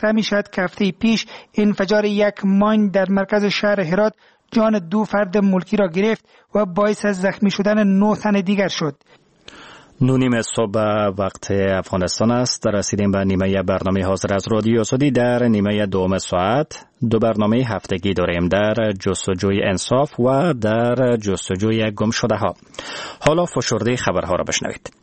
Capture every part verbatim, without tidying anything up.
مطرح می شد که هفته پیش انفجار یک ماین در مرکز شهر هرات جان دو فرد ملکی را گرفت و باعث از زخمی شدن نه تن دیگر شد. نونیم صبح وقت افغانستان است. رسیدیم به نیمه برنامه حاضر از رادیو آزادی. در نیمه دوم ساعت دو برنامه هفتگی داریم، در جستجوی انصاف و در جستجوی گم شده ها. حالا فشرده خبرها را بشنوید.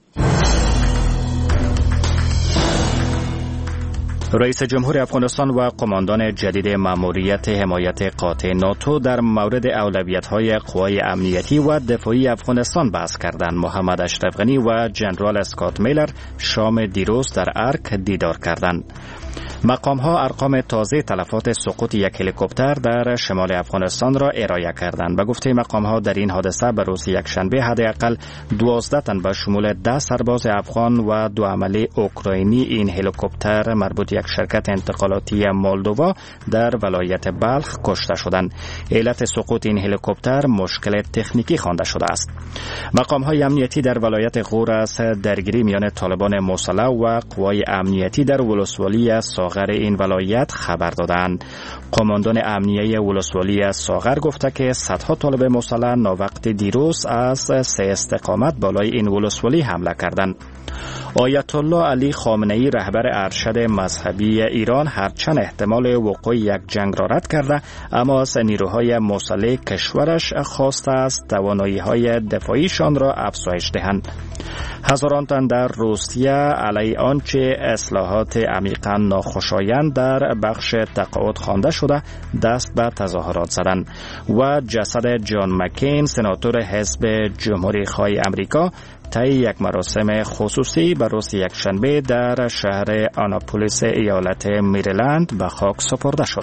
رئیس جمهور افغانستان و قماندان جدید مأموریت حمایت قاطع ناتو در مورد اولویت‌های قوای امنیتی و دفاعی افغانستان بحث کردند. محمد اشرف غنی و جنرال اسکات میلر شام دیروز در ارک دیدار کردند. مقام‌ها ارقام تازه تلفات سقوط یک هلیکوپتر در شمال افغانستان را ارائه کردند. به گفته مقام‌ها در این حادثه به روز یکشنبه حداقل دوازده تن به شمول ده سرباز افغان و دو عمله اوکراینی این هلیکوپتر مربوط یک شرکت انتقالاتی مولدووا در ولایت بلخ کشته شدند. علت سقوط این هلیکوپتر مشکل تکنیکی خوانده شده است. مقام‌های امنیتی در ولایت غور از درگیری میان طالبان مسلح و قوای امنیتی در ولسوالی ساغر این ولایت خبر دادند. قماندان امنیه ولسوالی ساغر گفته که صدها طالب مسلح ناوقت دیروز از سه استقامت بالای این ولسوالی حمله کردند. آیت الله علی خامنه ای رهبر ارشد مذهبی ایران هرچند احتمال وقوع یک جنگ را رد کرده، اما از نیروهای مسلح کشورش خواسته است توانایی‌های دفاعیشان را افزایش دهند. هزاران تن در روسیه علیه آنچه اصلاحات عمیقا ناخوشایند در بخش تقاعد خوانده شده دست به تظاهرات زدند و جسد جان مکین سناتور حزب جمهوری خواهی امریکا طی یک مراسم خصوصی به روز یکشنبه در شهر آناپولیس ایالت مریلند به خاک سپرده شد.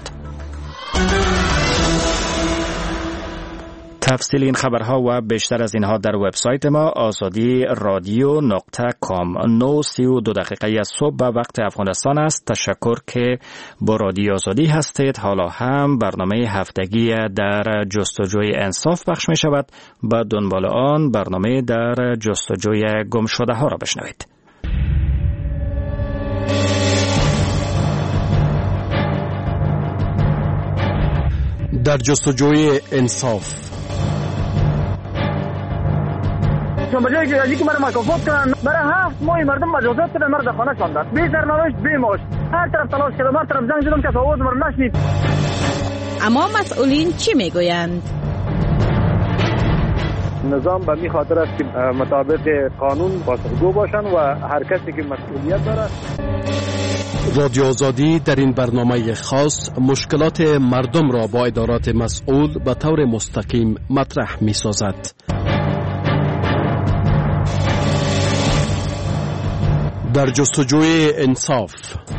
تفصیل این خبرها و بیشتر از اینها در وبسایت ما آزادی رادیو نقطه کام. نه سی و دو دقیقه از صبح به وقت افغانستان است. تشکر که با رادیو آزادی هستید. حالا هم برنامه هفتگی در جستجوی انصاف پخش می شود. با دنبال آن برنامه در جستجوی گم شده ها را بشنوید. در جستجوی انصاف به جایی که ازی که مرا مکافات کنن، برای هفت ماه مردم مجازات کردن، مرا در خانه شاندن، بی سرنوشت بی معاش. هر طرف تلاش کردم، هر طرف زنگ زدم که آواز مرا نشنید. اما مسئولین چی میگویند؟ نظام به می خاطر است که مطابق قانون پاسخگو باشن و هر کسی که مسئولیت داره. رادیو آزادی در این برنامه خاص مشکلات مردم را با ادارات مسئول به طور مستقیم مطرح می سازد. در جستجوی انصاف.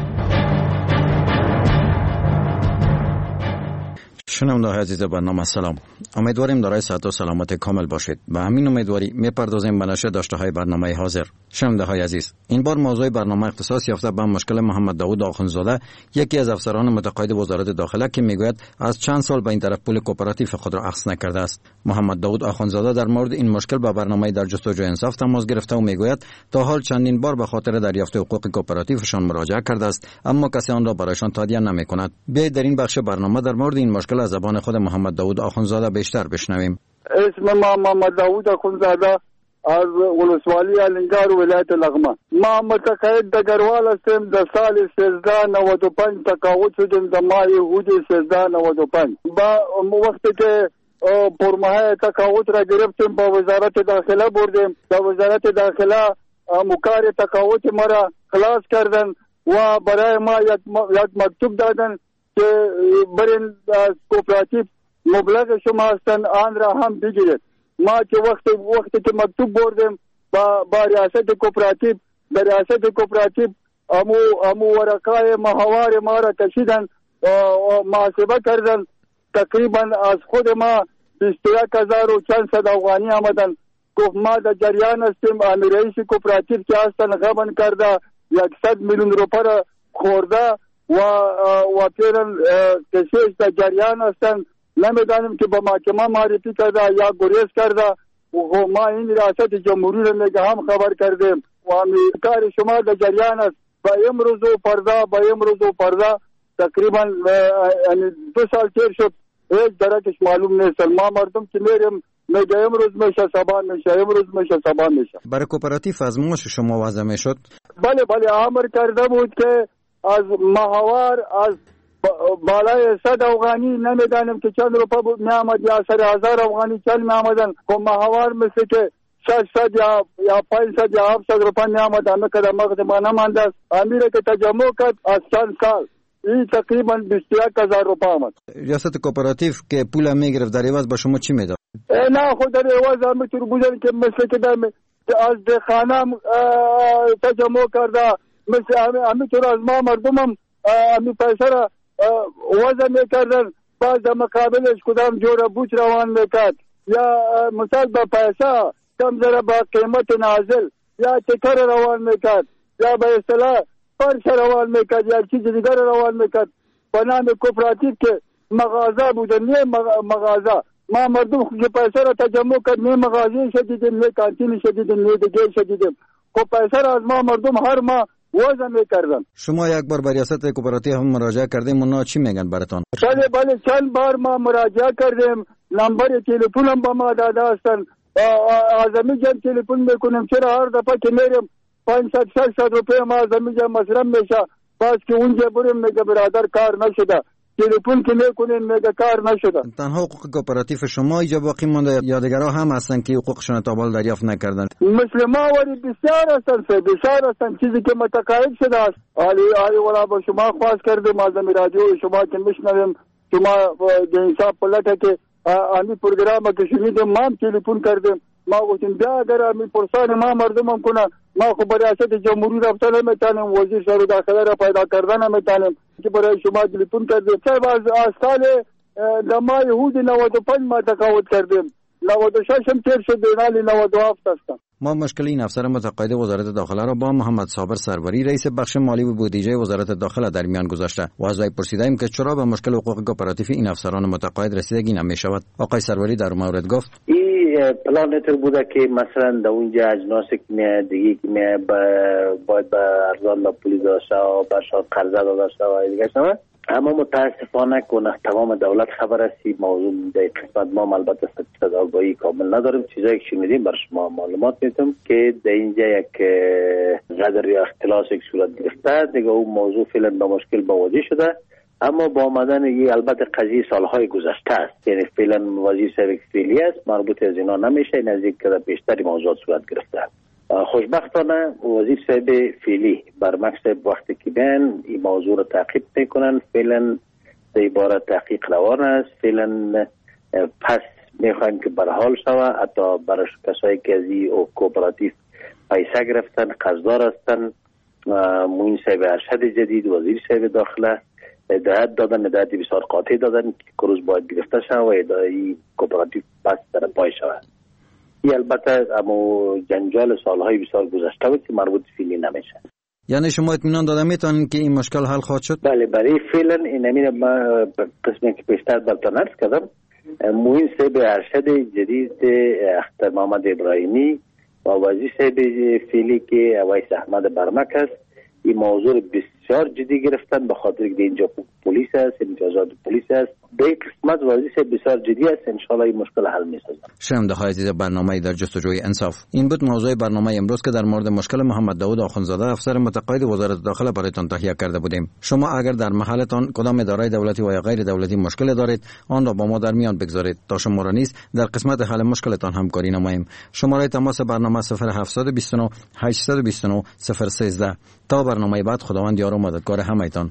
شنوندگان عزیز برنامه سلام. امیدواریم دارای صحت و سلامت کامل باشید. به همین امیدواری میپردازیم به نشر داشته‌های برنامه حاضر. شنوندگان عزیز، این بار موضوع برنامه اختصاص یافته به مشکل محمد داوود آخوندزاده، یکی از افسران متقاعد وزارت داخله که میگوید از چند سال به این طرف پول کوپراتیو خود را اخذ نکرده است. محمد داوود آخوندزاده در مورد این مشکل به برنامه در جستجوی انصاف تماس گرفته و میگوید تا حال چندین بار به خاطر دریافت حقوق کوپراتیوشان مراجعه کرده است، اما کسی آن را برایشان تادیه نمی‌کند. بیایید در این بخش برنامه در مورد این مشکل از زبان خود محمد داوود آخوندزاده بیشتر بشنویم. اسم ما محمد داوود آخوندزاده از ولسوالی الینگار ولایت لغمه. ما متقاعد دگروال هستم. در سال سیزده نود و پنج تقاعد شدم در ماه حدود سیزده نود و پنج. با وقتی که پرماه تقاعد را گرفتم با وزارت داخله بردم. در وزارت داخله مکار تقاعد مرا خلاص کردن و برای ما یک مکتوب دادن که برین کوپراتیو مبلغ شما هستن آن را هم بگیرید. ما که وقتی وقتی که مکتوب بردم با با ریاست کوپراتیو، در ریاست کوپراتیو امو امو ورقای ماهوار ما را کشیدن و محاسبه کردن. تقریبا از خود ما بیست و یک هزار و چند صد افغانی آمدن. گفت ما در جریان هستیم. امیر رئیس کوپراتیو که هستن غبن کرده یکصد میلیون روپیه را خورده و و پیرن کشیش در جریان هستن. نمیدانیم که با محکمه معرفی کرده یا گریز کرده و ما این ریاست جمهوری را نگه هم خبر کردیم و کار شما در جریان است. با امروز و فردا با امروز و فردا تقریبا یعنی دو سال تیر شد هیچ درکش معلوم نیست. ما مردم که میریم میگه امروز میشه سبا میشه امروز میشه سبا میشه. برای کوپراتیو از معاش شما وضع میشد؟ بله بله امر کرده بود که از ماهوار از بالای صد افغانی نمیدانم که چند روپا بود میامد یا سر هزار افغانی چند میامدن که ماهوار مثل که ششصد یا یا پانصد یا هفتصد روپا میامد. همه که در مغز ما نمانده است. امیره که تجمع کرد از چند سال این تقریبا بیست و یک هزار روپا آمد. ریاست کوپراتیو که پول میگرفت در عوض به شما چی میداد؟ نه خود در عوض همینطور بودن که مثل که در از دهخانه تجمع کرده مثل همینطور از ما مردم هم همین پیسه را وضع میکردن. باز در مقابلش کدام جور بوچ روان میکرد یا مثال با پیسه کم ذره با قیمت نازل یا تکر روان میکرد یا به اصطلاح فرش روان میکرد یا چیز دیگر روان میکرد به نام کوپراتیو که مغازه بودن. نه مغازه ما مردم که پیسه را تجمع کرد نه مغازه شدیدیم نه کانتین شدیدیم نه دیگه شدیدیم که پیسه را از ما مردم هر ما وضع میکردن. شما یک بار به ریاست کوپراتیو هم مراجعه کردیم اونا چی میگن براتون؟ بله بله چند بار ما مراجعه کردیم. نمبر تلفن هم با ما داده هستن. آزمی جان تلفن میکنیم چرا هر دفعه که میریم پانصد ششصد روپیه ما آزمی جان مصرف میشه باز که اونجا بریم میگه برادر کار نشده. تلفن که میکنین میگه کار نشده. تنها حقوق کوپراتیو شما اینجا باقی مونده یا دیگرها هم هستن که حقوقشون تا حال دریافت نکردن؟ مثل ما ولی بسیار هستن سه بسیار هستن چیزی که متقاعد شده است. علی علی ولا با شما خواست کردیم از رادیو شما که میشنویم شما د انصاف پلټه کې امی پروگرام کې شنیدم ما تلیفون کردم ما گفتم بیا اگر امی پرسان ما مردم هم کنه ما خو ریاست جمهوری رفتن میتونم وزیر شهر داخله را پیدا کردن میتونم که برای شما تلیفون کردم. صاحب از سال لما یهود نود و پنج ما تقاعد کردیم نود و شش هم تیر شد نالی نود و هفت هستم. ما مشکل این افسر متقاعد وزارت داخله را با محمد صابر سروری رئیس بخش مالی و بودجه وزارت داخله در میان گذاشته و از وی پرسیدیم که چرا به مشکل حقوق کوپراتیو این افسران متقاعد رسیدگی نمی‌شود. آقای سروری در مورد گفت این پلان تر بوده که مثلا در اونجا اجناس که می دیگه که می باید به ارزان به پولی داشته و به شاد قرضه داشته و دیگه شما اما متاسفانه کنه تمام دولت خبر است این موضوع در قسمت ما البته آگاهی کامل نداریم. چیزایی که شنیدیم بر شما معلومات میتونم که در اینجا یک قدر یا اختلاس یک صورت گرفته دیگه اون موضوع فعلا با مشکل مواجه شده اما با آمدن این البته قضیه سالهای گذشته است یعنی فعلا وزیر صاحب فعلی است مربوط از اینا نمیشه نزدیک که بیشتری موضوعات صورت گرفته. خوشبختانه وزیر صاحب فعلی بر مکتب وقتی که بیان این موضوع را تعقیب میکنن فعلا در عبارت تحقیق روان است. فعلا پس میخوایم که برحال شود حتی برای کسایی که از این کوپراتیو پیسه گرفتن قرضدار هستن معین صاحب ارشد جدید وزیر صاحب داخله هدایت دادن هدایت بسیار قاطع دادن که روز باید گرفته شود و اداره کوپراتیو پس در پای شود. این البته اما جنجال سالهای بسیار گذشته بود که مربوط فعلی نمیشه. یعنی شما اطمینان داده میتونین که این مشکل حل خواهد شد؟ بله برای فعلا این امیر ما قسمی که پیشتر براتون عرض کردم معین صاحب ارشد جدید اختر محمد ابراهیمی و وزیر صاحب فعلی که اویس احمد برمک است این موضوع بسیار جدی گرفتن به خاطر که اینجا پلیس است امتیازات پلیس است به قسمت وزیر صاحب بسیار جدی است ان شاء الله این مشکل حل می‌سازد. شنونده های عزیز برنامه در جستجوی انصاف این بود موضوع برنامه امروز که در مورد مشکل محمد داوود آخوندزاده افسر متقاعد وزارت داخله برایتان تهیه کرده بودیم. شما اگر در محلتان کدام اداره دولتی و یا غیر دولتی مشکل دارید آن را با ما در میان بگذارید تا شما را نیز در قسمت حل مشکلتان همکاری نماییم. شماره تماس برنامه صفر هفت دو نه هشت دو نه صفر یک سه. تا برنامه بعد خداوند یار و مددگار همه‌تان.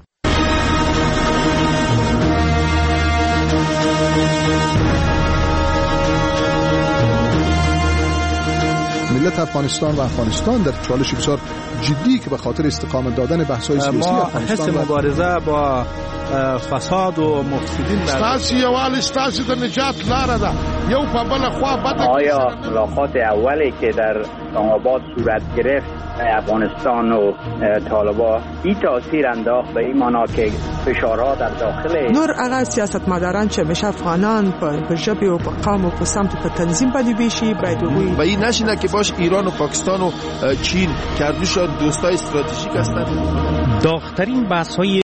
ملت افغانستان و افغانستان در چالش بسیار جدی که به خاطر استقامت دادن بحث‌های سیاسی افغانستان حس مبارزه با فساد و مفسدین استاسي یوال استاسي د نجات لار ده یو په بل خوا بد. آیا ملاقات اولی که در آباد صورت گرفت افغانستان و طالبان این تاثیر انداخت به این معنا که فشارها در داخل نور هغه سیاستمداران چې میشه افغانان په ژبه او په قوم او په سمت په تنظیم باندې بشي باید وي و این نشینه که باش ایران و پاکستان و چین که هر دوشون دوستای استراتژیک هستند. داغ‌ترین بحث‌های